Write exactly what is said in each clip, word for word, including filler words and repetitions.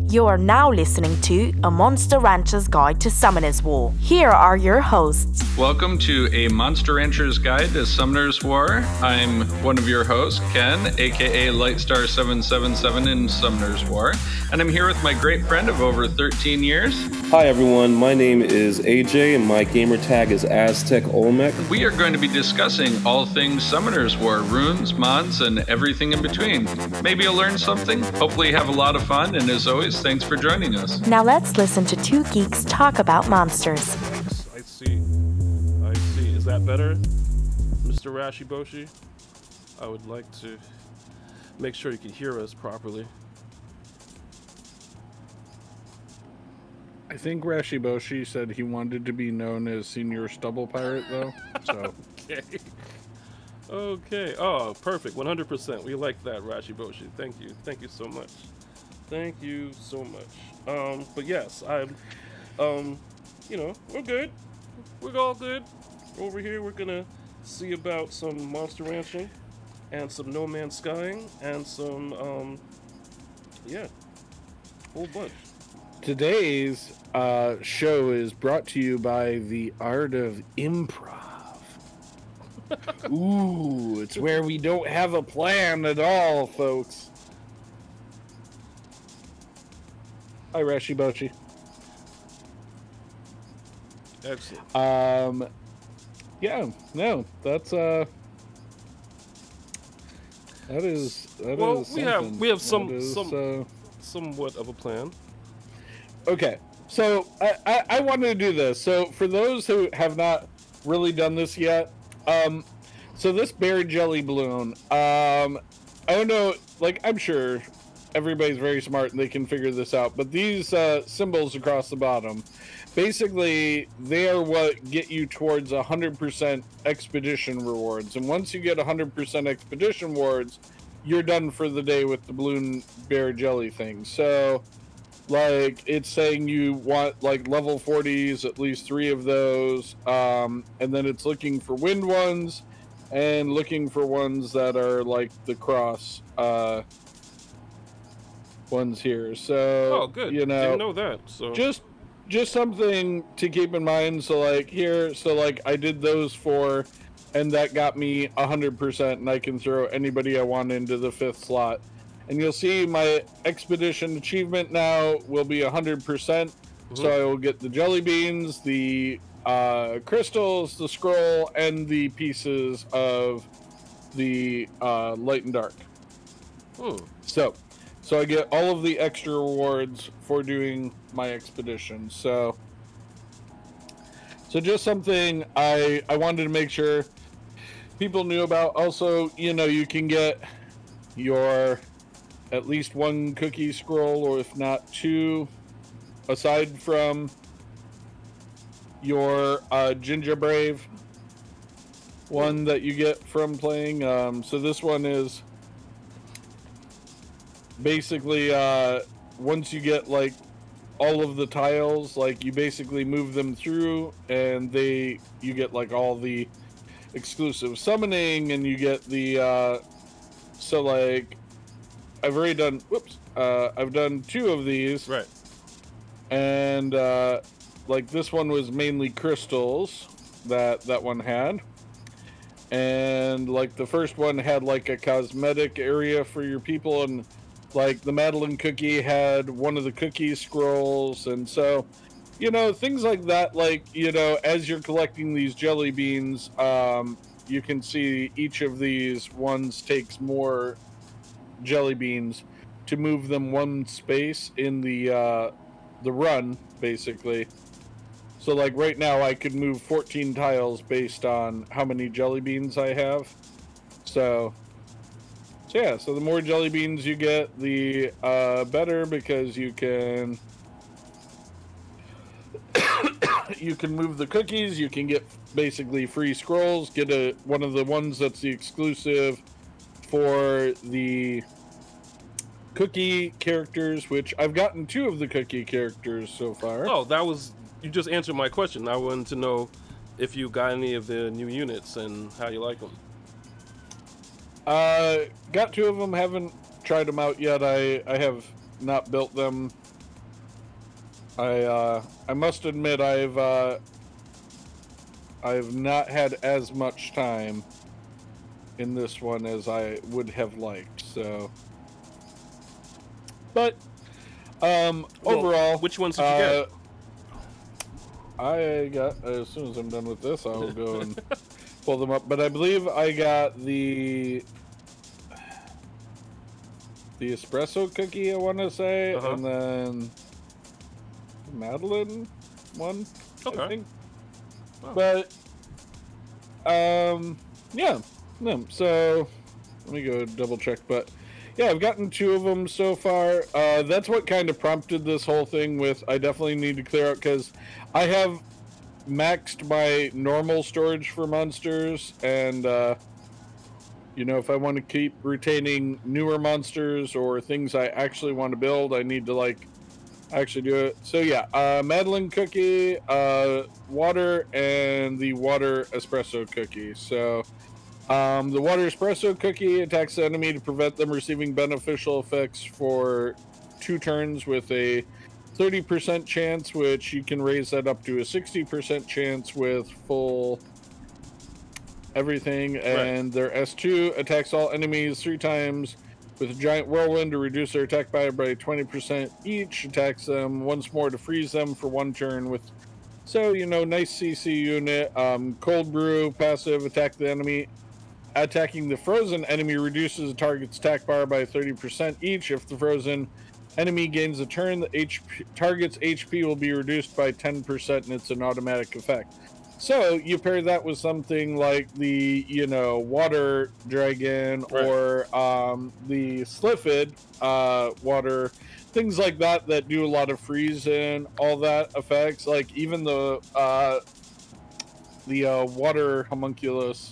You are now listening to A Monster Rancher's Guide to Summoner's War. Here are your hosts. Welcome to A Monster Rancher's Guide to Summoner's War. I'm one of your hosts, Ken, aka Lightstar seven seven seven in Summoner's War, and I'm here with my great friend of over thirteen years. Hi everyone, my name is A J and my gamer tag is Aztec Olmec. We are going to be discussing all things Summoner's War, runes, mods, and everything in between. Maybe you'll learn something, hopefully have a lot of fun, and as always, thanks for joining us. Now let's listen to two geeks talk about monsters. I see. I see. Is that better, Mister Rashiboshi? I would like to make sure you can hear us properly. I think Rashiboshi said he wanted to be known as Senior Stubble Pirate, though. So Okay. Okay. Oh, perfect. one hundred percent. We like that, Rashiboshi. Thank you. Thank you so much. Thank you so much. Um, but yes, I'm, um, you know, we're good. We're all good. Over here, we're gonna see about some monster ranching and some No Man's Skying and some, um, yeah, whole bunch. today's uh, show is brought to you by the Art of Improv. Ooh, it's where we don't have a plan at all, folks. Hi, Rashiboshi. Excellent. Um, yeah, no, that's uh, that is that Well, is we have- something. we have some- That is, some- uh, Somewhat of a plan. Okay, so I, I, I wanted to do this. So for those who have not really done this yet, um, so this berry jelly balloon, um, I don't know, like I'm sure everybody's very smart and they can figure this out, but these uh, symbols across the bottom, basically they are what get you towards one hundred percent expedition rewards. And once you get one hundred percent expedition rewards, you're done for the day with the balloon bear jelly thing. So like it's saying you want like level forties, at least three of those, um, and then it's looking for wind ones and looking for ones that are like the cross uh, ones here. So Oh, good. you know, Didn't know that. So just just something to keep in mind. So like here, so like I did those four, and that got me one hundred percent, and I can throw anybody I want into the fifth slot. And you'll see my expedition achievement now will be one hundred percent. Mm-hmm. So I will get the jelly beans, the uh, crystals, the scroll, and the pieces of the uh, light and dark. Hmm. So, so I get all of the extra rewards for doing my expedition. So, so just something I I wanted to make sure people knew about. Also, you know, you can get your at least one cookie scroll, or if not two, aside from your uh, Ginger Brave one that you get from playing. Um, so this one is basically uh, once you get like all of the tiles, like you basically move them through, and they you get like all the exclusive summoning, and you get the uh, so like I've already done whoops uh, I've done two of these, Right. and uh, like this one was mainly crystals that that one had, and like the first one had like a cosmetic area for your people, and like the Madeline cookie had one of the cookie scrolls. And so you know, things like that, like, you know, as you're collecting these jelly beans, um you can see each of these ones takes more jelly beans to move them one space in the uh the run, basically. So like right now I could move fourteen tiles based on how many jelly beans I have. So, so yeah, so the more jelly beans you get, the uh, better, because you can you can move the cookies, you can get basically free scrolls, get a one of the ones that's the exclusive for the cookie characters, which I've gotten two of the cookie characters so far. Oh, that was, you just answered my question. I wanted to know if you got any of the new units and how you like them. Uh, got two of them, haven't tried them out yet. I, I have not built them I uh, I must admit I've uh, I've not had as much time in this one as I would have liked. So, but um, Well, overall, which ones did you uh, get? I got, as soon as I'm done with this, I'll go and pull them up. But I believe I got the the espresso cookie, I want to say, Uh-huh. and then Madeline one, Okay. I think. Wow. But um, yeah, no. So let me go double check. But yeah, I've gotten two of them so far. Uh, that's what kind of prompted this whole thing with I definitely need to clear out, because I have maxed my normal storage for monsters, and uh, you know, if I want to keep retaining newer monsters or things I actually want to build, I need to like actually do it. So yeah, uh, Madeline cookie, uh, water, and the water espresso cookie. So um, the water espresso cookie attacks the enemy to prevent them receiving beneficial effects for two turns with a thirty percent chance, which you can raise that up to a sixty percent chance with full everything. And their S two attacks all enemies three times with a giant whirlwind to reduce their attack power by twenty percent each. Attacks them once more to freeze them for one turn with, so, you know, nice C C unit. Um, cold brew, passive, attack the enemy. Attacking the frozen enemy reduces the target's attack bar by thirty percent each. If the frozen enemy gains a turn, the H P, target's H P will be reduced by ten percent, and it's an automatic effect. So you pair that with something like the, you know, water dragon, Right. or um, the Sliffid uh, water, things like that that do a lot of freeze and all that effects. Like even the uh, the uh, water homunculus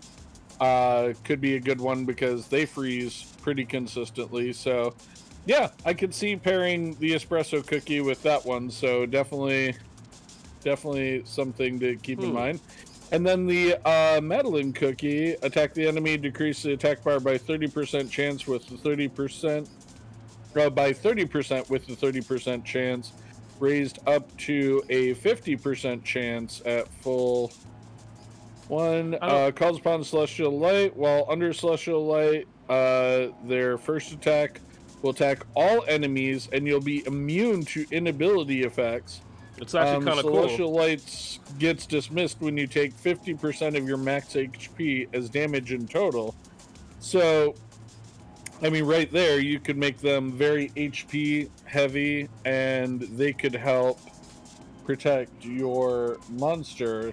uh, could be a good one because they freeze pretty consistently. So yeah, I could see pairing the espresso cookie with that one. So definitely. Definitely something to keep in Hmm. mind. And then the uh, Madeline cookie, attack the enemy, decrease the attack bar by thirty percent chance with the thirty percent, uh, by thirty percent with the thirty percent chance, raised up to a fifty percent chance at full one. I don't- Uh, calls upon Celestial Light. While under Celestial Light, uh, their first attack will attack all enemies, and you'll be immune to inability effects. It's actually Um, kind of Celestial cool. Lights gets dismissed when you take fifty percent of your max H P as damage in total. So, I mean, right there, you could make them very H P heavy, and they could help protect your monster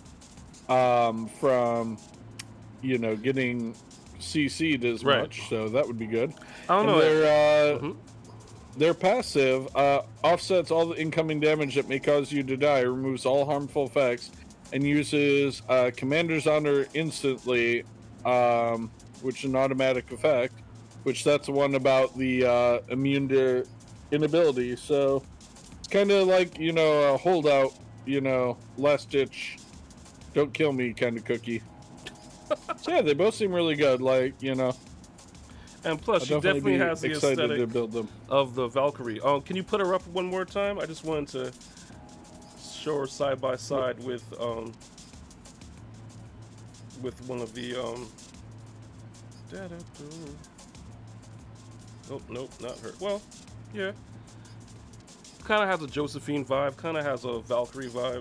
um, from, you know, getting C C'd as Right. much. So that would be good. I don't And know. Their, uh, Mhm. their passive uh, offsets all the incoming damage that may cause you to die, removes all harmful effects, and uses uh, Commander's Honor instantly, um, which is an automatic effect, which that's the one about the uh, immune to inability. So it's kind of like, you know, a holdout, you know, last ditch, don't kill me kind of cookie. So yeah, they both seem really good. Like, you know, And plus, I'll she definitely be has the excited aesthetic to build them. of the Valkyrie. Um, can you put her up one more time? I just wanted to show her side by side with um with one of the um. da-da-doo. Oh nope, not her. Well, yeah. Kind of has a Josephine vibe. Kind of has a Valkyrie vibe.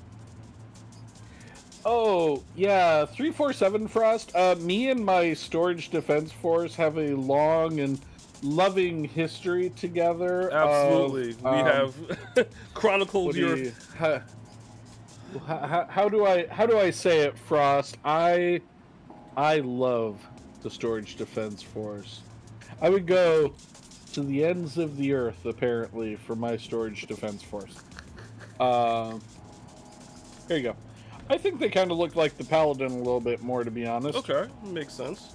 Oh, yeah, three four seven Frost. Uh, me and my Storage Defense Force have a long and loving history together. Absolutely, of, we um, have chronicled what do your. you- how, how, how do I how do I say it, Frost? I I love the Storage Defense Force. I would go to the ends of the earth, apparently, for my Storage Defense Force. Um, here you go. I think they kind of look like the Paladin a little bit more, to be honest. Okay, makes sense.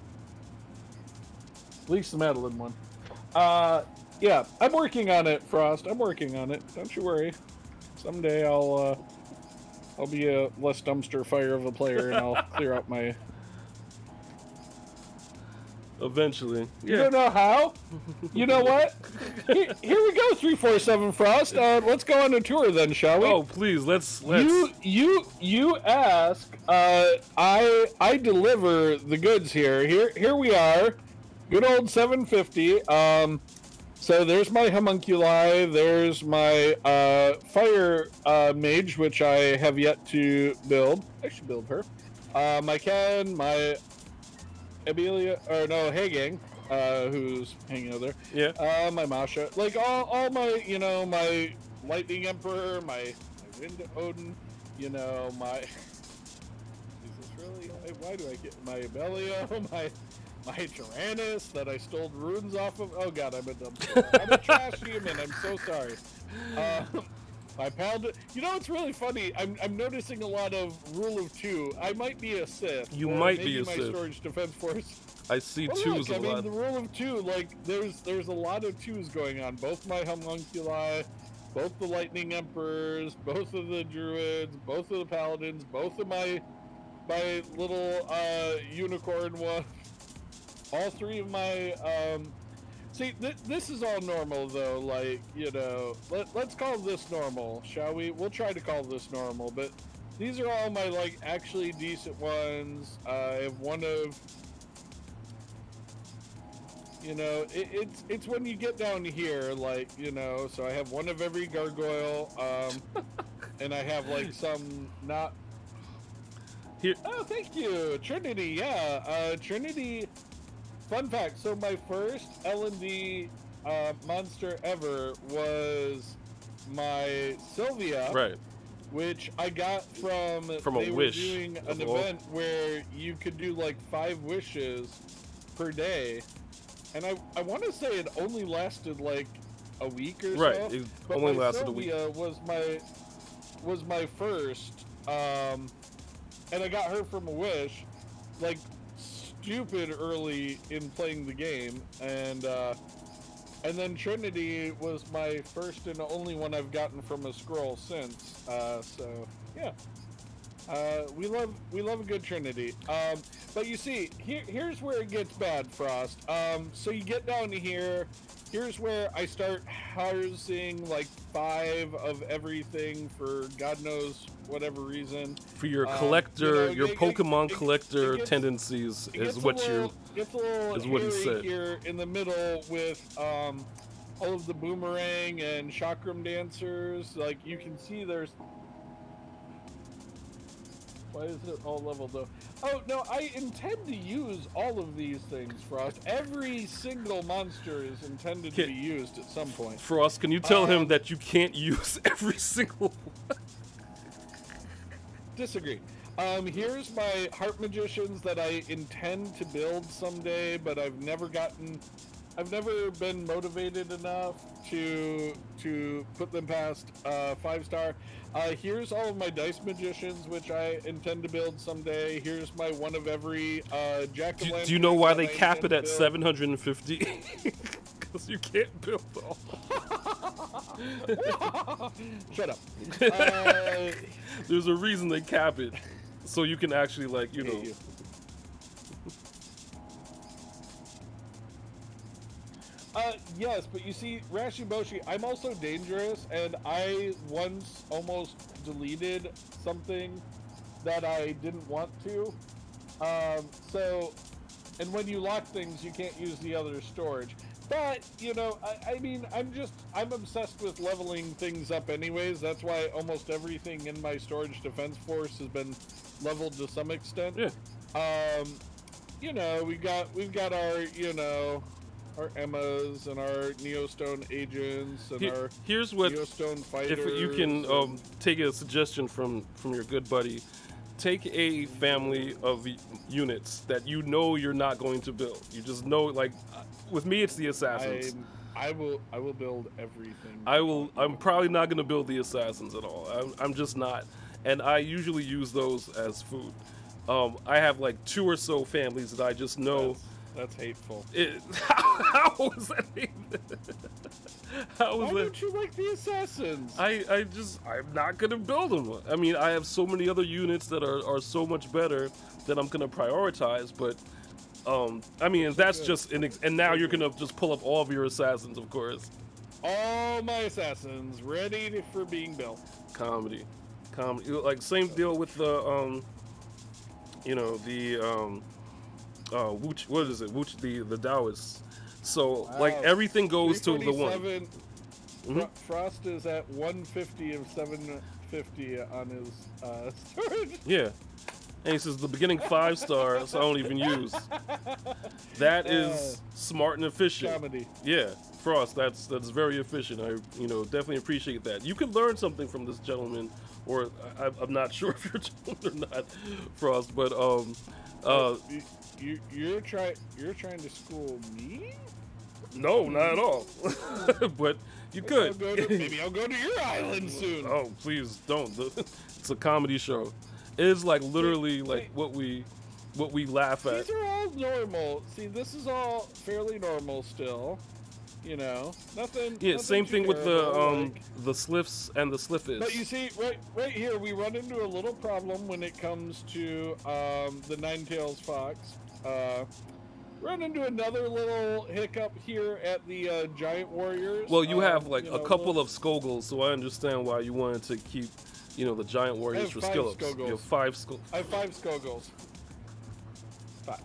At least the Madeline one. Uh, yeah, I'm working on it, Frost. I'm working on it. Don't you worry. Someday I'll, uh, I'll be a less dumpster fire of a player, and I'll clear out my... Eventually. You Yeah. don't know how? You know what? Here, here we go, three four seven Frost. Uh, let's go on a tour then, shall we? Oh, please, let's let's. You you you ask. Uh, I I deliver the goods here. Here here we are. Good old seven fifty. Um, so there's my homunculi. There's my uh, fire uh, mage, which I have yet to build. I should build her. Uh, my Ken, my Amelia, or no, Hagang, uh, who's hanging out there. Yeah. Uh, my Masha, like all, all my, you know, my Lightning Emperor, my, my Wind Odin, you know, my. Is this really? Why do I get my Abelio, my, my Tyrannus that I stole runes off of? Oh God, I'm a dumb. I'm a trash human. I'm so sorry. Uh, my Paladin. You know, it's really funny. I'm, I'm noticing a lot of rule of two. I might be a Sith. You or might maybe be a my Sith. Storage Defense Force. I see Well, twos look, a I mean, lot. the rule of two, like, there's there's a lot of twos going on. Both my homunculi, both the Lightning Emperors, both of the Druids, both of the Paladins, both of my my little uh, unicorn one. All three of my um, see, th this is all normal though. Like, you know, let let's call this normal, shall we? We'll try to call this normal, but these are all my like actually decent ones. Uh, I have one of. You know, it, it's it's when you get down here, like, you know, so I have one of every gargoyle, um, and I have like some not. Here. Oh, thank you, Trinity. Yeah, uh, Trinity. Fun fact: so my first L and D uh, monster ever was my Sylvia, Right. which I got from From a they wish were doing of an all- event where you could do like five wishes per day. And I, I want to say it only lasted like a week or Right, so. it but only my lasted a week. Sylvia was my was my first, um, and I got her from a wish, like stupid early in playing the game, and uh, and then Trinity was my first and only one I've gotten from a scroll since. Uh, so yeah. Uh, we love we love a good Trinity. Um, but you see, here, here's where it gets bad, Frost. Um, so you get down to here. Here's where I start housing like five of everything for God knows whatever reason. For your Um, collector, you know, your it- it- Pokemon it- collector it gets- tendencies It is gets what a you. little, gets a little is what he hairy said. here in the middle with um, all of the boomerang and chakram dancers. Like you can see, there's. Why is it all leveled up? Oh, no, I intend to use all of these things, Frost. Every single monster is intended to Can- be used at some point. Frost, can you tell him Um, that you can't use every single one? Disagree. Um, here's my heart magicians that I intend to build someday, but I've never gotten... I've never been motivated enough to to put them past uh, five star. Uh, here's all of my dice magicians, which I intend to build someday. Here's my one of every uh, jack Do, of do you know why they lanterns cap that it I at intend to seven hundred fifty? Because you can't build all. build. Shut up. Uh, There's a reason they cap it, so you can actually, like, you know. hate you. Uh, yes, but you see, Rashiboshi, I'm also dangerous, and I once almost deleted something that I didn't want to. Um, so, and when you lock things, you can't use the other storage. But, you know, I, I mean, I'm just, I'm obsessed with leveling things up anyways. That's why almost everything in my storage defense force has been leveled to some extent. Yeah. Um, you know, we got, we've got our, you know, our Emmas and our Neostone agents and Here- our here's what, Neostone fighters. if you can and- um, take a suggestion from from your good buddy, take a family of y- units that you know you're not going to build. You just know, like, uh, with me, it's the assassins. I, I will, I will build everything. I will. I'm probably not going to build the assassins at all. I'm, I'm just not, and I usually use those as food. Um, I have like two or so families that I just know. That's, that's hateful. It, how, how is that? How Why is that? don't you like the assassins? I, I just, I'm not going to build them. I mean, I have so many other units that are, are so much better that I'm going to prioritize, but Um, I mean, that's good. just an ex- and now you're gonna just pull up all of your assassins, of course. All my assassins ready to, for being built. Comedy, comedy. Like same deal with the um, you know the um, uh, Wuch, what is it? Wuch, the the Taoists. So Wow. like everything goes to the one. Mm-hmm. Frost is at one fifty of seven fifty on his uh, storage. Yeah. And he says the beginning five stars I don't even use. That is Uh, smart and efficient. Comedy. Yeah, Frost, that's that's very efficient. I you know definitely appreciate that. You can learn something from this gentleman, or I, I'm not sure if you're a gentleman or not, Frost. But um, uh, you, you you're trying you're trying to school me? no, not at all. But you I'll could. go to, maybe I'll go to your island soon. Oh, please don't. It's a comedy show. It is like literally Wait, like wait. what we what we laugh at. These are all normal. See, this is all fairly normal still. You know, nothing. Yeah, nothing same too thing with the terrible, um like- the sliffs and the sliffists. But you see, right, right here, we run into a little problem when it comes to um, the Ninetails Fox. Uh, run into another little hiccup here at the uh, Giant Warriors. Well, you Um, have like you a know, couple little- of Skogels, so I understand why you wanted to keep, you know, the Giant Warriors have for five Skillups. Skogels. You have five Skogels. I have five Skogels. Five.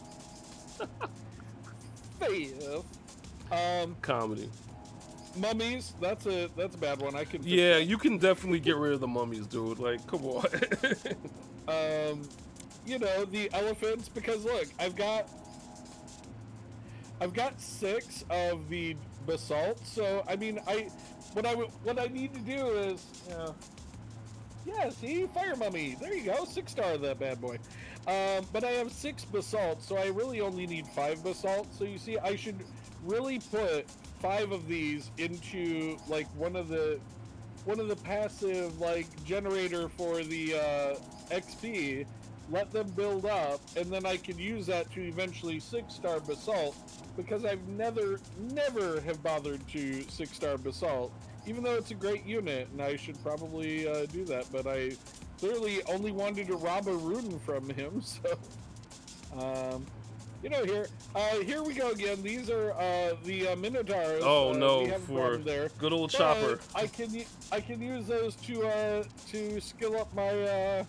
Five. Um, Comedy. mummies. That's a that's a bad one. I can. fix Yeah, that. you can definitely get rid of the mummies, dude. Like, come on. um, you know, the elephants, because look, I've got I've got six of the basalt, so I mean, I what I w- what I need to do is, you know, yeah, see, fire mummy, there you go, six star of that bad boy. Um, but I have six basalt, so I really only need five basalt. So you see, I should really put five of these into like one of the one of the passive like generator for the uh, X P, let them build up, and then I can use that to eventually six star basalt, because I've never never have bothered to six star basalt, even though it's a great unit and I should probably uh, do that, but I clearly only wanted to rob a rune from him. So um you know, here uh here we go again. These are uh the uh, Minotaurs. Oh uh, no, we have a for problem there. good old But Chopper. I can u- I can use those to uh to skill up my uh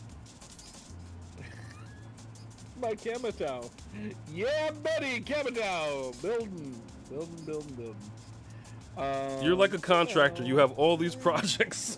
my Kamatau. Yeah, buddy, Kamatau, building, building, building, building. Um, You're like a contractor. so- You have all these projects.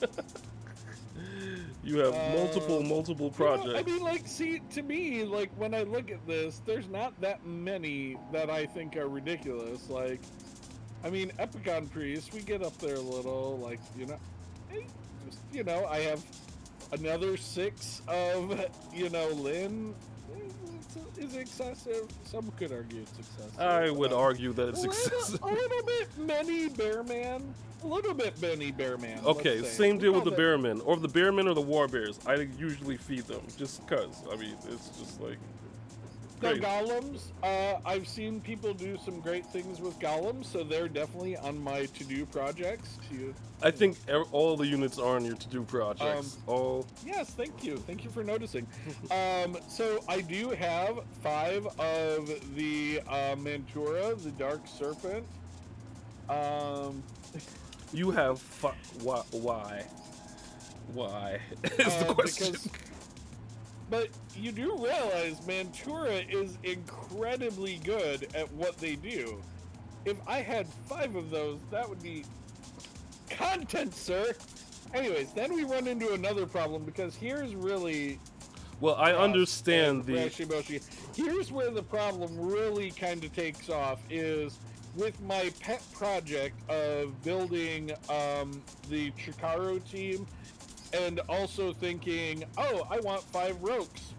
You have Uh, multiple, multiple You know, projects. I mean, like, see, to me, like, when I look at this, there's not that many that I think are ridiculous. Like, I mean, Epicon Priest, we get up there a little, like, you know, eh, just, you know, I have another six of, you know, Lynn. Eh, it's- Is it excessive? Some could argue it's excessive. I would Um, argue that a it's little, excessive. a little bit many Bearman. A little bit many Bearman. Okay, let's say. same deal with Call the that- Bearmen, or the Bearmen or the War Bears. I usually feed them just cause. I mean, it's just like The crazy. golems, uh, I've seen people do some great things with golems, so they're definitely on my to-do projects. To, I think e- all the units are on your to-do projects. Um, all yes, thank you, thank you for noticing. um, so I do have five of the uh, Mantura, the Dark Serpent. Um, you have fu- why? Why? Why? Is the uh, question. because- but you do realize Mantura is incredibly good at what they do. If I had five of those, that would be content, sir. Anyways, then we run into another problem, because here's really Well, I Frost understand and the. Rashiboshi. Here's where the problem really kind of takes off, is with my pet project of building um, the Chikaro team, and also thinking, oh, I want five Rokes.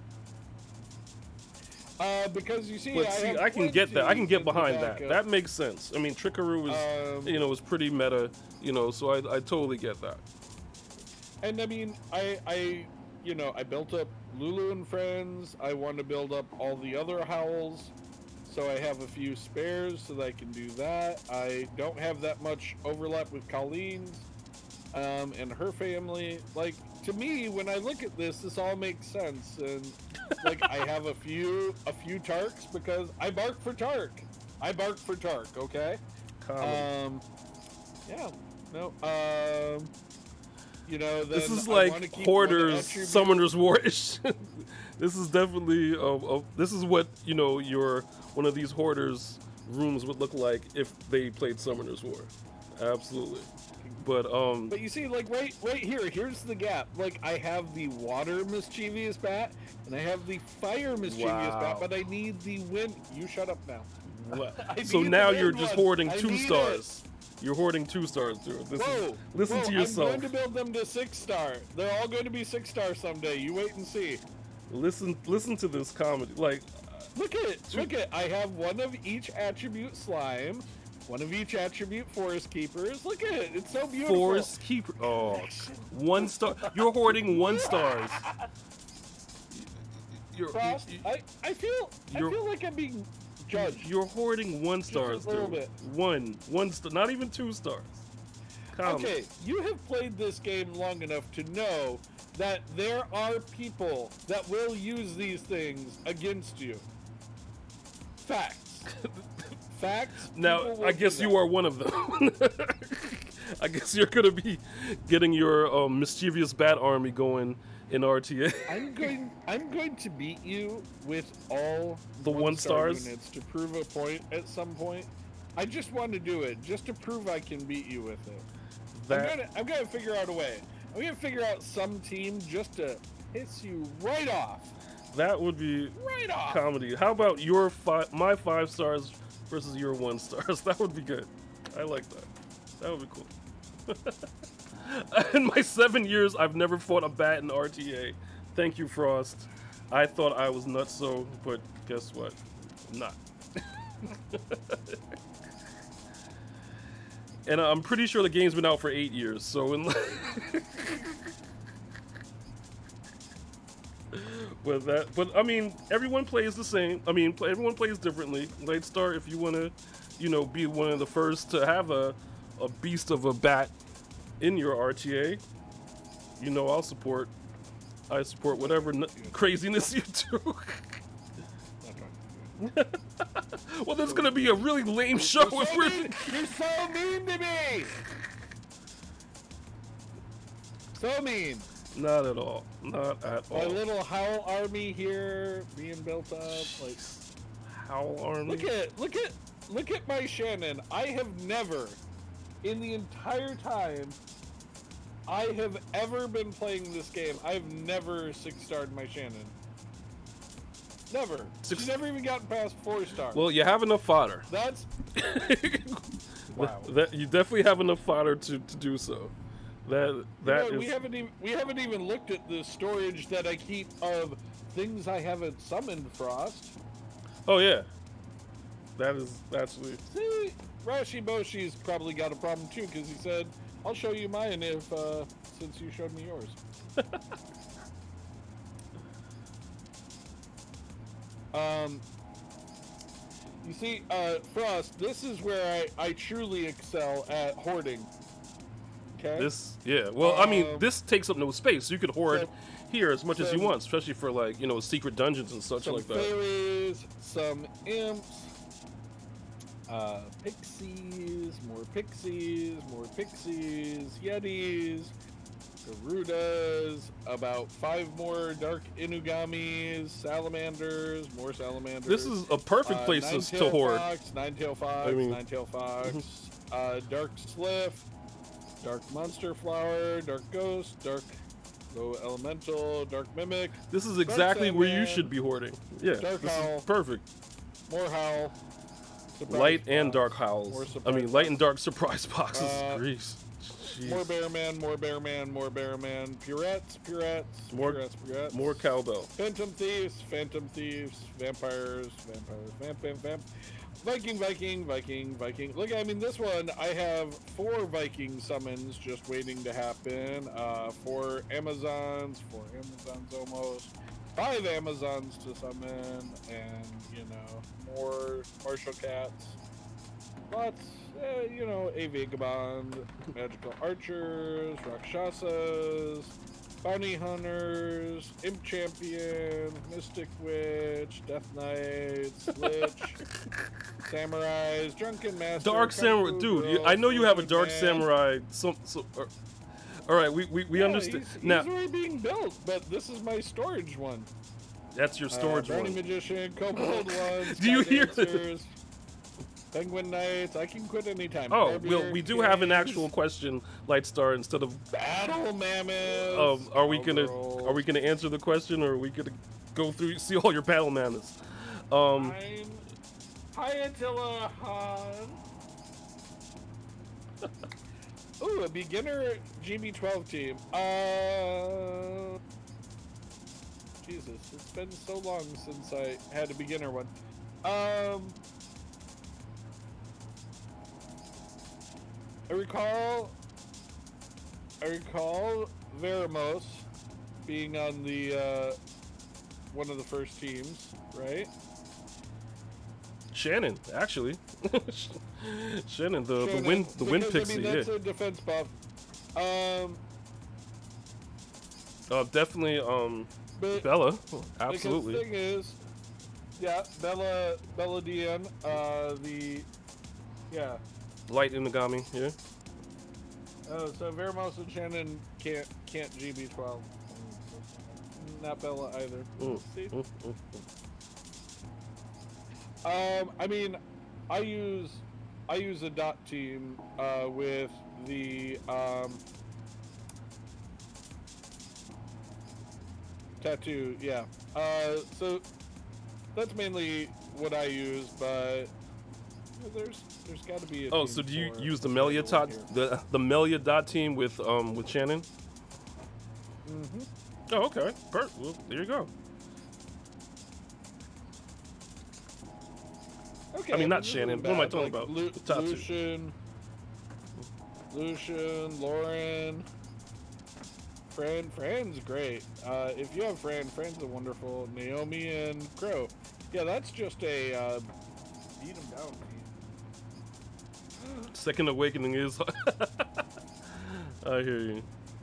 Uh, because you see, But I, see, have I can get that. I can plenty get in the behind that. backup. That makes sense. I mean, Trickaroo is, Um, you know, is pretty meta. You know, so I, I totally get that. And I mean, I, I, you know, I built up Lulu and Friends. I want to build up all the other Howls, so I have a few spares so that I can do that. I don't have that much overlap with Colleen's um, and her family. Like, to me, when I look at this, this all makes sense. And like I have a few a few Tarks because I bark for Tark. I bark for Tark. Okay. Comedy. Um. Yeah. No. Um. You know. Then This is I like wanna keep one Hoarders, attribute- Summoners War-ish. This is definitely, uh, uh, this is what, you know, your, one of these Hoarders rooms would look like if they played Summoners War. Absolutely. But, um... But you see, like, right, right here, here's the gap. Like, I have the water mischievous bat, and I have the fire mischievous Wow. bat, but I need the wind. You shut up now. I so need now the you're wind just one. hoarding I two need stars. You're hoarding two stars, dude. This Whoa! is, listen whoa, to yourself. I'm going to build them to six star. They're all going to be six star someday. You wait and see. Listen, listen to this comedy. Like, Look at it. Look at it. I have one of each attribute slime, one of each attribute forest keepers. Look at it. It's so beautiful. Forest Keeper. Oh, one star. You're hoarding one stars. You're, Frost, you- I, I feel I You're- feel like I'm being judged. You're hoarding one stars, a little dude. bit. One, one star, not even two stars. Comedy. Okay, you have played this game long enough to know that there are people that will use these things against you. Facts. Facts. Now, people will I guess do you that. are one of them. I guess you're gonna be getting your um, mischievous bat army going in R T A. I'm going. I'm going to beat you with all The one one-star stars? units to prove a point at some point. I just want to do it just to prove I can beat you with it. I'm That gonna. I'm gonna figure out a way. I'm gonna figure out some team just to piss you right off. that would be Right off. comedy. How about your five, my five stars versus your one stars? That would be good. I like that. That would be cool. In my seven years, I've never fought a bat in R T A. Thank you, Frost. I thought I was nutso, but guess what? I'm not. And I'm pretty sure the game's been out for eight years, so in But that, but I mean, everyone plays the same. I mean, play, everyone plays differently. Lightstar, if you want to, you know, be one of the first to have a, a beast of a bat in your R T A, you know, I'll support. I support whatever n- craziness you do. Well, there's gonna be a really lame show You're if so we're. mean. You're so mean to me. So mean. Not at all. Not at My all. little Howl army here being built up. Like, Howl Army. look at, look at, look at my Shannon. I have never, in the entire time I have ever been playing this game, I've never six-starred my Shannon. Never. Six- She's never even gotten past four stars. Well, you have enough fodder. That's wow. That you definitely have enough fodder to, to do so. That that You know, is we haven't even we haven't even looked at the storage that I keep of things I haven't summoned, Frost. oh yeah, that is actually See, Rashi Boshi's probably got a problem too because he said, "I'll show you mine if uh, since you showed me yours." um, you see, uh, Frost, this is where I I truly excel at hoarding. Okay. this. Yeah, well, I mean, Um, this takes up no space. You could hoard so- here as much as you some- want, especially for like you know secret dungeons and such some like that. fairies, some imps, uh, pixies, more pixies, more pixies, yetis, Garudas, about five more dark inugamis, salamanders, more salamanders. This is a perfect uh, place to, nine-tail to hoard. Fox, nine-tail fox, I mean- nine-tail fox, uh, dark sliff, dark monster flower, dark ghost, dark low elemental, dark mimic, This is exactly where you Sandman, should be hoarding. Yeah, Dark this Howl. is perfect. more howl, surprise Light and box, dark more howls. I surprise mean, light box, and dark surprise boxes. Uh, Grease. Jeez. more bear man, more bear man, more bear man, purettes, purettes, More- purettes, purettes, More cowbell. phantom thieves, phantom thieves, vampires, vampires, vamp, vamp, vamp. Viking, Viking, Viking, Viking. Look, I mean, this one, I have four Viking summons just waiting to happen. Uh, four Amazons, four Amazons almost. Five Amazons to summon, and, you know, more martial cats. Lots, uh, you know, a Vagabond, magical archers, Rakshasas, Bounty Hunters, Imp Champion, Mystic Witch, Death Knights, Lich, Samurais, Drunken Master, Dark Samurai, dude. You, I know you have a Dark Man. Samurai. So, so, uh, all right, we we, we Yeah, understand. He's, Now he's already being built, but this is my storage one. that's your storage uh, Brownie one. Magician, Kobold ones, Do you Sky hear Dancers, Penguin Knights. I can quit anytime. Oh, Barbier, well, we do have an Kings, actual question, Lightstar, instead of. Battle Mammoths. Um, are we gonna Cowgirls. are we gonna answer the question, or are we gonna go through see all your battle mammoths? Um, I'm Hi Attila Han. Ooh, a beginner G B twelve team. Uh, Jesus, it's been so long since I had a beginner one. Um, I recall, I recall Veramos being on the uh, one of the first teams, right? Shannon, actually, Shannon, the Shannon, the wind the wind because, pixie, I mean, that's yeah. a defense buff. Um, Uh, definitely, um, but Bella, Because absolutely. the thing is, yeah, Bella, Bella Dian, uh, the, yeah. Light Inagami, yeah. Oh, so Veramos and Shannon can't can't G B twelve. Not Bella either. Mm, See? mm, mm, mm. Um, I mean, I use I use a dot team uh, with the um, tattoo. Yeah. Uh, so that's mainly what I use, but there's there's got to be. A Oh, team so do you for- use the for Melia everyone tot here. the the Melia dot team with um with Shannon? Mm-hmm. Oh, okay. Perfect. Well, there you go. Okay, I mean, not this Shannon. isn't What am I bad. talking Like, about? Lu- The top two. Lucian, Lucian, Lauren, Fran. Fran's great. Uh, if you have Fran, Fran's a wonderful. Naomi and Crow. Yeah, that's just a uh, beat 'em down. Second Awakening is. I hear you.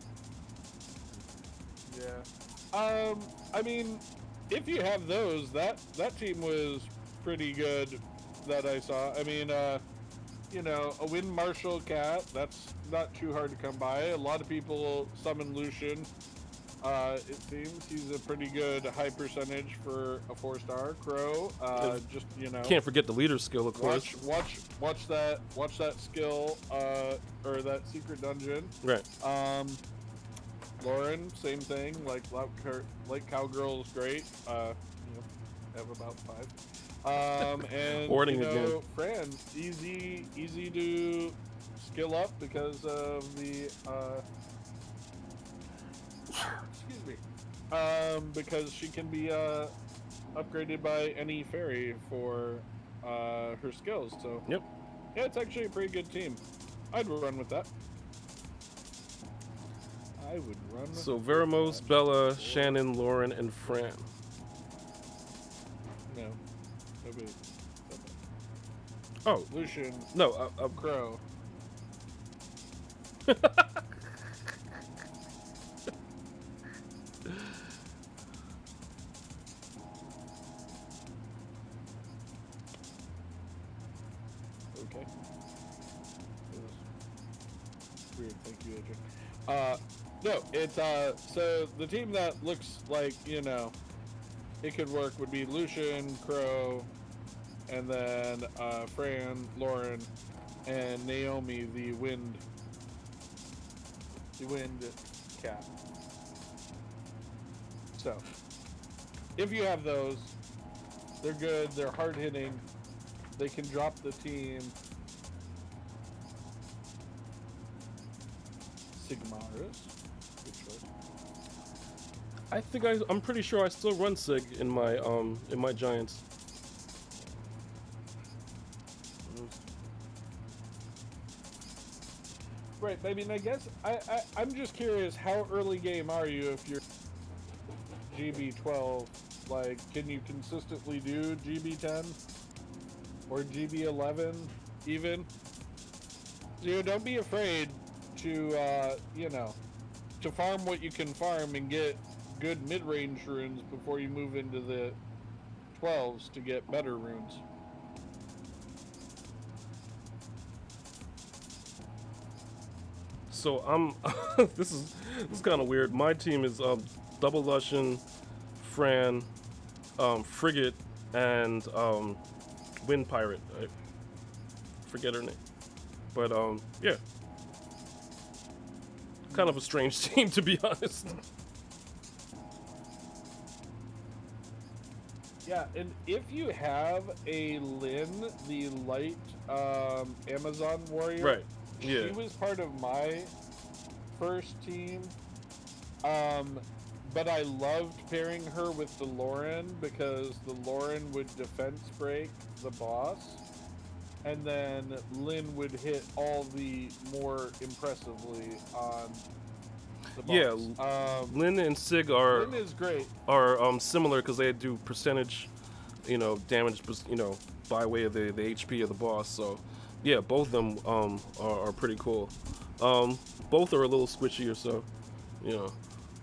Yeah. Um, I mean, if you have those, that that team was pretty good that I saw. I mean, uh, you know, a Wind Marshal cat, that's not too hard to come by. A lot of people summon Lucian. Uh, it seems he's a pretty good high percentage for a four star. Crow, uh, just, you know. Can't forget the leader skill, of course. Watch, watch, watch that, watch that skill, uh, or that secret dungeon. Right. Um, Lauren, same thing. Like Loud Cur- like Cowgirl is great. Uh, you know, have about five. Um, and Hoarding you know, again. Fran, easy, easy to skill up because of the. Uh, excuse me. Um, because she can be uh, upgraded by any fairy for uh, her skills. So Yep. yeah, it's actually a pretty good team. I'd run with that. I would run. So with Veramos, that. Bella, Shannon, Lauren, and Fran. No, nobody. Oh Lucian, no, uh, uh, Crow. Okay. Weird. Thank you, Adrian. Uh, no, it's uh. So the team that looks like, you know, it could work would be Lucian, Crow, and then uh, Fran, Lauren, and Naomi, the wind, the wind cat. So, if you have those, they're good. They're hard hitting. They can drop the team. Sigmaris. Good choice. I think I, I'm pretty sure I still run Sig in my um in my Giants. Right, I mean, I guess I, I I'm just curious, how early game are you if you're G B twelve? Like, can you consistently do G B ten or G B eleven even? You know, don't be afraid to uh, you know, to farm what you can farm and get good mid-range runes before you move into the twelves to get better runes. So I'm. this is this is kind of weird. My team is um, Double Lushen, Fran, um, Frigate, and um, Wind Pirate. I forget her name, but um, yeah, kind of a strange team, to be honest. Yeah, and if you have a Lyn, the light um, Amazon warrior, Right. Yeah. she was part of my first team. Um, but I loved pairing her with the Lauren because the Lauren would defense break the boss, and then Lyn would hit all the more impressively on the boss. Yeah, um, Lyn and Sig are Lyn is great. are um, similar because they do percentage, you know, damage, you know, by way of the, the H P of the boss. So, yeah, both of them um, are, are pretty cool. Um, both are a little squishier, so, you know.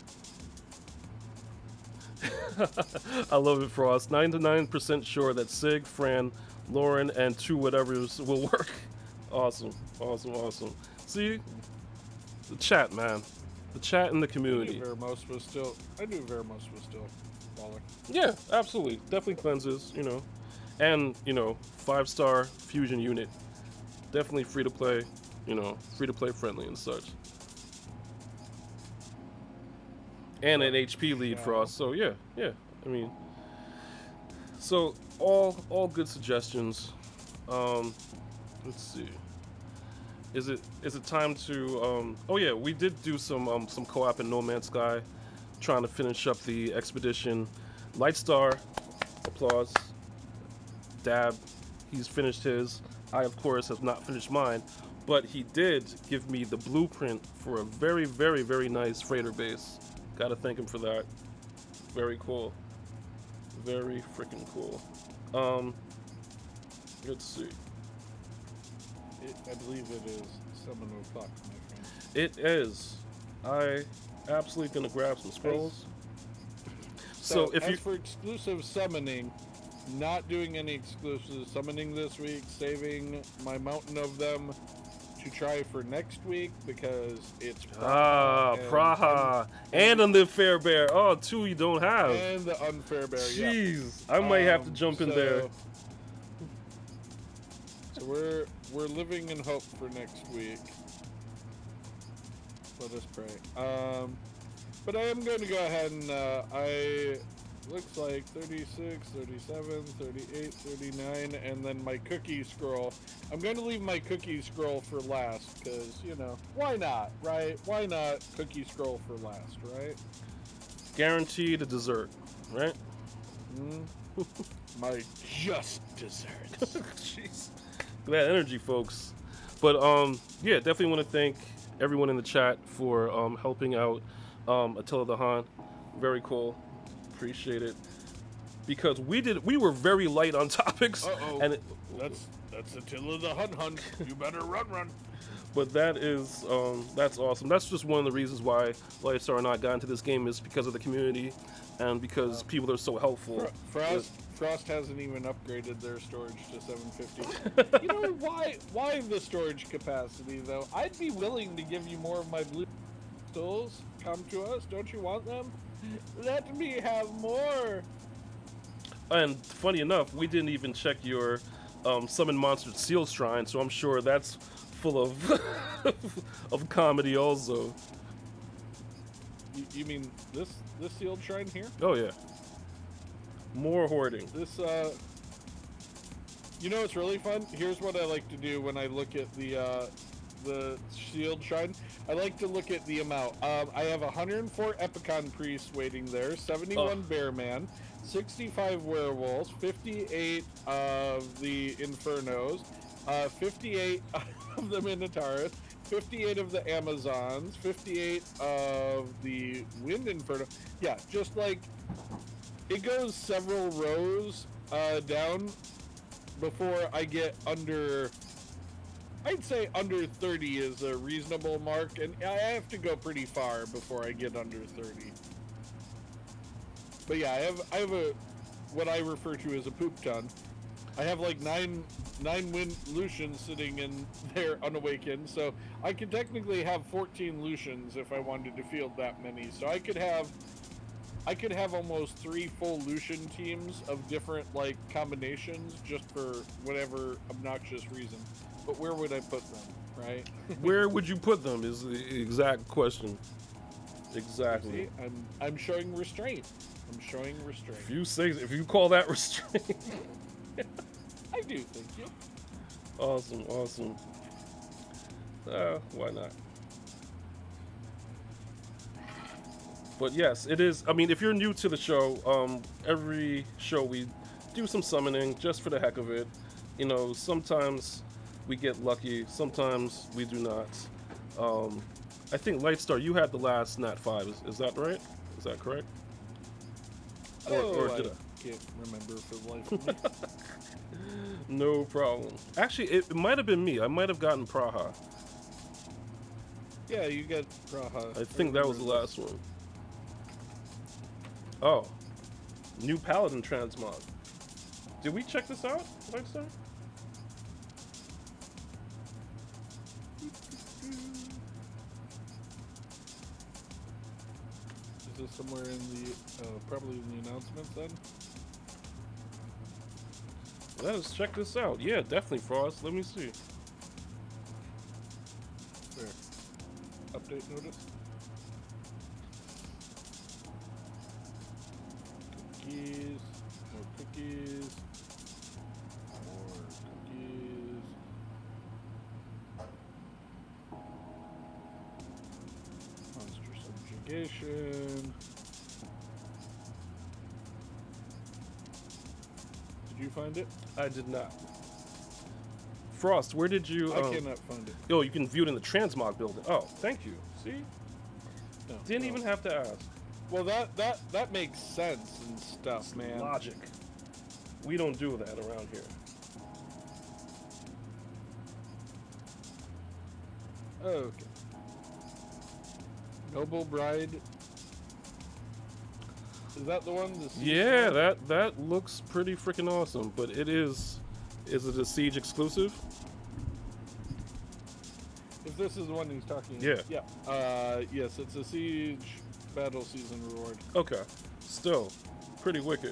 I love it, Frost. ninety-nine percent sure that Sig, Fran, Lauren, and two whatevers will work. Awesome, awesome, awesome. See, the chat, man. The chat in the I community. knew Vermos was still. I knew Vermos was still falling. Yeah, absolutely. Definitely cleanses, you know. And, you know, five star fusion unit. Definitely free to play, you know, free to play friendly and such. And an H P lead for us, so yeah, yeah. I mean, so all all good suggestions. Um, let's see. Is it is it time to? Um, oh yeah, we did do some um, some co-op in No Man's Sky, trying to finish up the expedition. Lightstar, applause. Dab, he's finished his. I of course have not finished mine, but he did give me the blueprint for a very very very nice freighter base. Gotta thank him for that. Very cool. Very freaking cool. Um, let's see. It, I believe it is seven o'clock, my friend. It is. I absolutely gonna grab some scrolls. So, So if as you for exclusive summoning, not doing any exclusive summoning this week, saving my mountain of them to try for next week because it's Praha ah and, Praha and on the Fair Bear. Oh, two you don't have. and the unfair bear. Yeah. Jeez, I might have to Um, jump in so- there. So we're we're living in hope for next week. Let us pray. Um, but I am going to go ahead and uh, I looks like thirty-six, thirty-seven, thirty-eight, thirty-nine, and then my cookie scroll. I'm going to leave my cookie scroll for last because, you know, why not, right? Why not cookie scroll for last, right? Guaranteed a dessert, right? Mm. My just desserts. Jeez. That energy, folks. But um, yeah, definitely want to thank everyone in the chat for um, helping out um, Attila the Han. Very cool. Appreciate it. Because we did, we were very light on topics, Uh-oh. and it, That's that's Attila the Hun Hun. You better run, run. but that is um, that's awesome. That's just one of the reasons why Lightstar and I got into this game is because of the community, and because people are so helpful. Fro- Frost Frost hasn't even upgraded their storage to seven fifty. You know why? Why the storage capacity though? I'd be willing to give you more of my blue crystals. Come to us. Don't you want them? Let me have more. And funny enough, we didn't even check your um, Summon Monster Seal Shrine, so I'm sure that's full of of comedy also. You, you mean this this sealed shrine here? Oh yeah. More hoarding. This uh. You know what's really fun? Here's what I like to do when I look at the uh, the shield shrine. I like to look at the amount. Um, I have one hundred four Epicon priests waiting there, seventy-one Oh. Bearman, sixty-five werewolves, fifty-eight of the Infernos, uh, fifty-eight of the Minotaurus, fifty-eight of the Amazons, fifty-eight of the Wind Inferno. Yeah, just like it goes several rows uh, down before I get under. I'd say under thirty is a reasonable mark, and I have to go pretty far before I get under thirty. But yeah, I have I have a what I refer to as a poop ton. I have like nine nine win Lucians sitting in there unawakened, so I could technically have fourteen Lucians if I wanted to field that many. So I could have I could have almost three full Lucian teams of different like combinations just for whatever obnoxious reason. But where would I put them, right? Where would you put them is the exact question. Exactly. See, I'm I'm showing restraint. I'm showing restraint. If you say, if you call that restraint. I do, thank you. Awesome, awesome. Uh, why not? But yes, it is. I mean, if you're new to the show, um, every show we do some summoning just for the heck of it. You know, sometimes we get lucky, sometimes we do not. Um, I think Lightstar, you had the last Nat five. Is, is that right? Is that correct? Or, oh, or did I? I can't remember for the life of me. No problem. Actually, it, it might have been me. I might have gotten Praha. Yeah, you got Praha. I think that was the last one. Oh. New Paladin transmog. Did we check this out, Lightstar? Is this somewhere in the, uh, probably in the announcements then? Let us check this out. Yeah, definitely, Frost. Let me see. There. Update notice. Cookies. More cookies. More cookies. Monster subjugation. Did you find it? I did not. Frost, where did you... I um, cannot find it. Oh, you can view it in the transmog building. Oh, thank you. See? No, Didn't no. even have to ask. Well, that that that makes sense and stuff, man. Logic. We don't do that around here. Okay. Noble Bride. Is that the one? The Siege Yeah, one? that that looks pretty freaking awesome. But it is... Is it a Siege exclusive? If this is the one he's talking Yeah. about. Yeah. Uh, yes, it's a Siege Battle Season reward. Okay. Still, pretty wicked.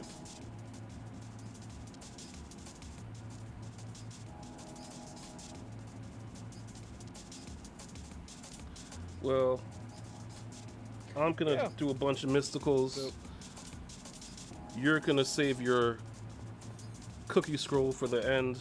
Well, I'm gonna Yeah. do a bunch of mysticals. So- You're gonna save your cookie scroll for the end.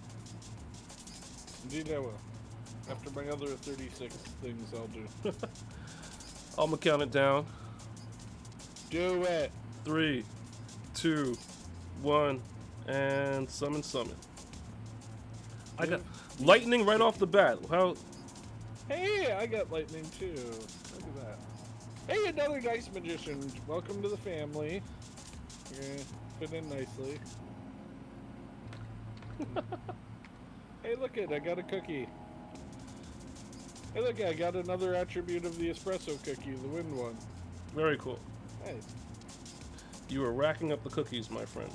Indeed, I will. After my other thirty-six things, I'll do. I'm gonna count it down. Do it. Three, two, one, and summon, summon. I got lightning right off the bat. How? Hey, I got lightning too. Look at that. Hey, another Dice Magician. Welcome to the family. You're gonna fit in nicely. Hey, look it, I got a cookie. Hey, look, I got another attribute of the espresso cookie, the wind one. Very cool. Nice. You are racking up the cookies, my friend.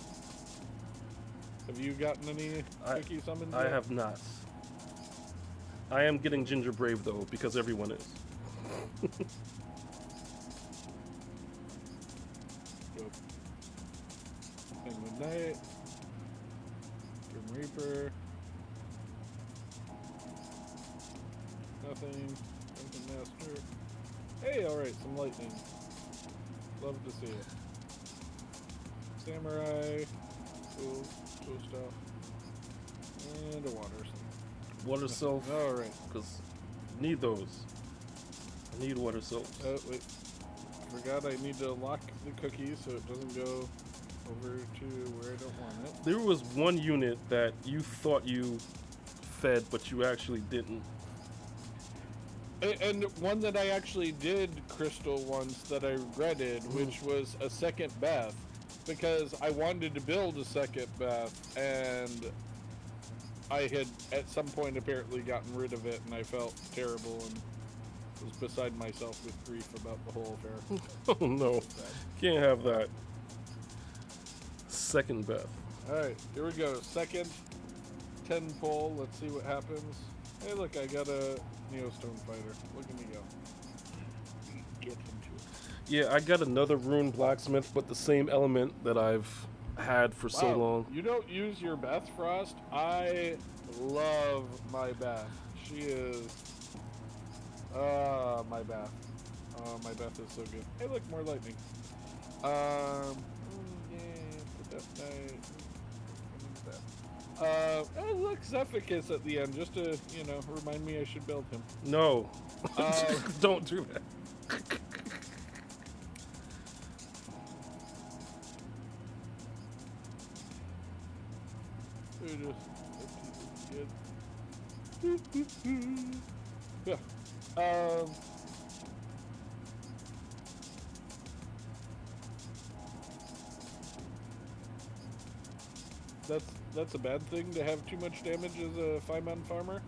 Have you gotten any I- cookie summons I yet? have not. I am getting Ginger Brave though, because everyone is. Dope. Penguin Knight. Grim Reaper. Nothing. Dungeon Master. Hey, alright, some lightning. Love to see it. Samurai. Cool, cool stuff. And a water something. Water Sylph, Alright. because need those. I need Water Sylphs. Oh, wait. I forgot I need to lock the cookie so it doesn't go over to where I don't want it. There was one unit that you thought you fed, but you actually didn't. A- And one that I actually did crystal once that I regretted, which was a second bath, because I wanted to build a second bath, and I had at some point apparently gotten rid of it, and I felt terrible and was beside myself with grief about the whole affair. Oh no, can't have that. Second Beth. All right, here we go. Second ten pull. Let's see what happens. Hey, look, I got a Neostone Fighter. Look at me go. Get into it. Yeah, I got another Rune Blacksmith, but the same element that I've had for Wow, so long. you don't use your Beth, Frost? I love my Beth. She is... Ah, uh, my Beth. Oh, my Beth is so good. Hey, look, more lightning. Um... Yeah, put that night. Uh, oh, look, Zephyrus at the end, just to, you know, remind me I should build him. No. Uh, Don't do that. Yeah. Um... That's that's a bad thing to have too much damage as a five-man farmer.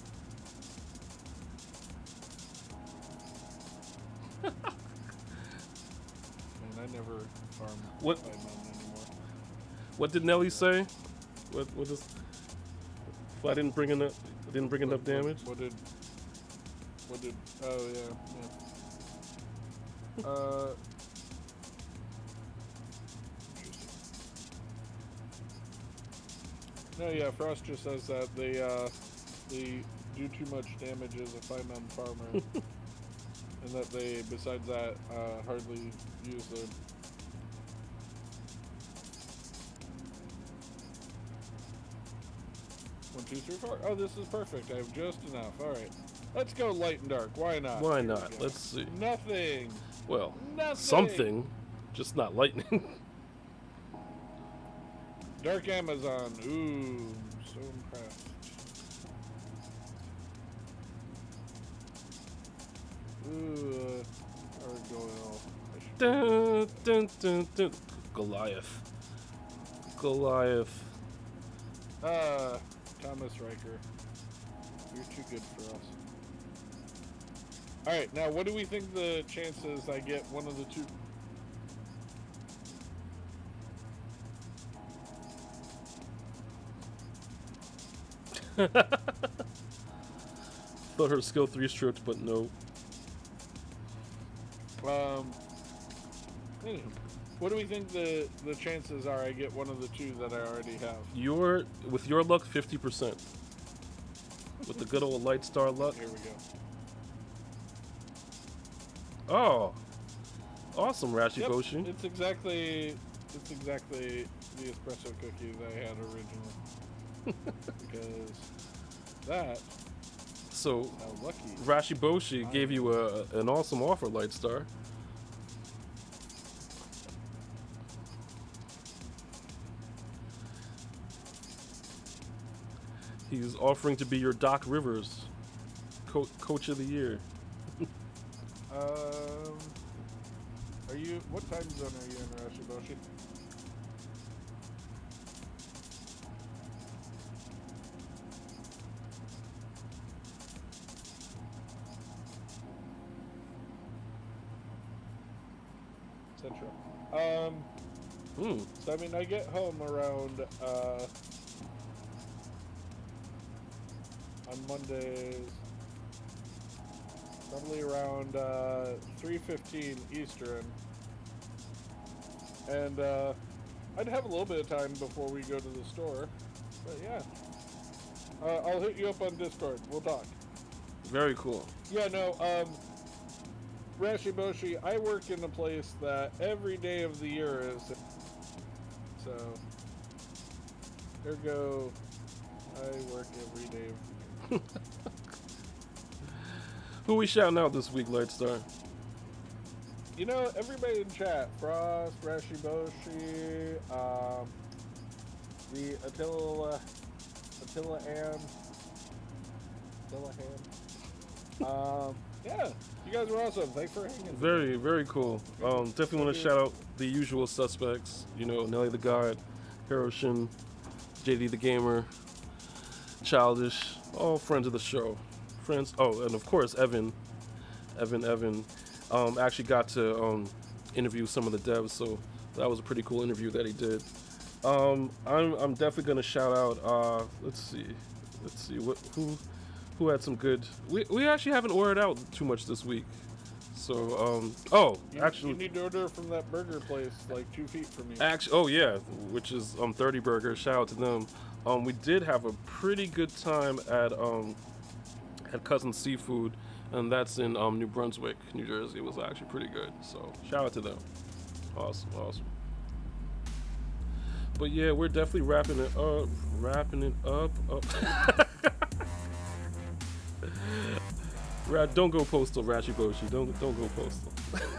Man, I never farm What- five-man anymore. What did Nelly say? What what is? If I didn't bring enough, didn't bring enough damage. What did? What did? Oh yeah, yeah. uh. No, yeah, Frost just says that they uh, they do too much damage as a five-man farmer, and that they, besides that, uh, hardly use them. One, two, three, four. Oh, this is perfect. I have just enough. All right, let's go light and dark. Why not? Why Here we not? go. Let's see. Nothing. Well, Nothing. something, just not lightning. Dark Amazon. Ooh, so impressed. Ooh, uh, are going off. I should- Dun, dun, dun, dun. Goliath. Goliath. Ah, Thomas Riker. You're too good for us. Alright, now what do we think the chances I get one of the two? Thought her skill three strokes, but no. Um, anyway, what do we think the, the chances are I get one of the two that I already have? Your with your luck, fifty percent. With the good old Light Star luck. Here we go. Oh, awesome, Yep, Rashiboshi. it's exactly it's exactly the espresso cookies I had originally. Because that So how lucky. Rashiboshi gave you a an awesome offer, Light Star. He's offering to be your Doc Rivers, co coach of the year. Um, are you? What time zone are you in, Rashiboshi? Central. Um, Hmm. so I mean, I get home around uh on Mondays. Probably around uh, three fifteen Eastern. And uh, I'd have a little bit of time before we go to the store. But yeah. Uh, I'll hit you up on Discord. We'll talk. Very cool. Yeah, no, um... Rashiboshi, I work in a place that every day of the year is... So... Ergo... I work every day of the year. Who we shouting out this week, Light Star? You know, everybody in chat, Frost, Rashiboshi, um, the Attila, Attila Ann, Attila Hand. Um, yeah, you guys were awesome. Thanks for hanging. Very, very cool. Um, definitely want to shout out the usual suspects. You know, Nelly the God, Hiroshin, J D the Gamer, Childish, all friends of the show. Friends, oh, and of course, Evan. Evan, Evan um, actually got to um, interview some of the devs, so that was a pretty cool interview that he did. Um, I'm, I'm definitely going to shout out, uh, let's see, let's see, what, who who had some good, we, we actually haven't ordered out too much this week. So, um, oh, You, actually, you need to order from that burger place like two feet from you. actually, oh yeah, which is um thirty Burger. Shout out to them. Um, we did have a pretty good time at um at Cousin Seafood, and that's in um New Brunswick, New Jersey. It was actually pretty good. So shout out to them. Awesome, awesome. But yeah, we're definitely wrapping it up, wrapping it up. up. Ra- don't go postal, Rashi Boshi. Don't don't go postal.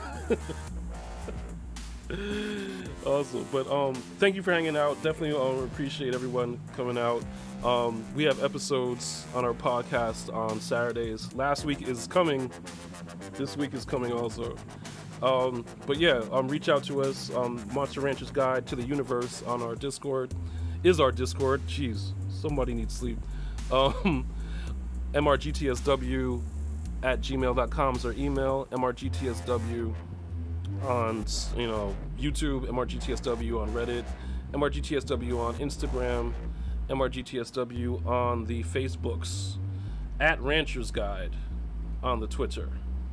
Awesome, but um, thank you for hanging out. Definitely um, appreciate everyone coming out. Um, we have episodes on our podcast on Saturdays. Last week is coming. This week is coming also. Um, but yeah, um, reach out to us. Um, Monster Rancher's Guide to the Universe on our Discord is our Discord. Jeez, somebody needs sleep. Um, M R G T S W at gmail dot com is our email. M R G T S W on, you know, YouTube, M R G T S W on Reddit, M R G T S W on Instagram, M R G T S W on the Facebooks, at Rancher's Guide on the Twitter.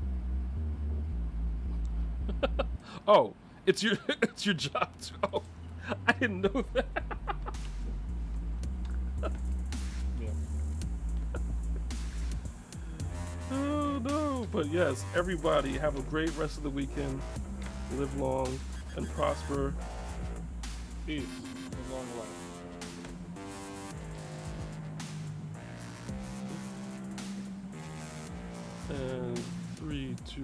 Oh, it's your it's your job too. Oh, I didn't know that. Oh no, but yes, everybody have a great rest of the weekend. Live long and prosper. Peace and long life. And three, two.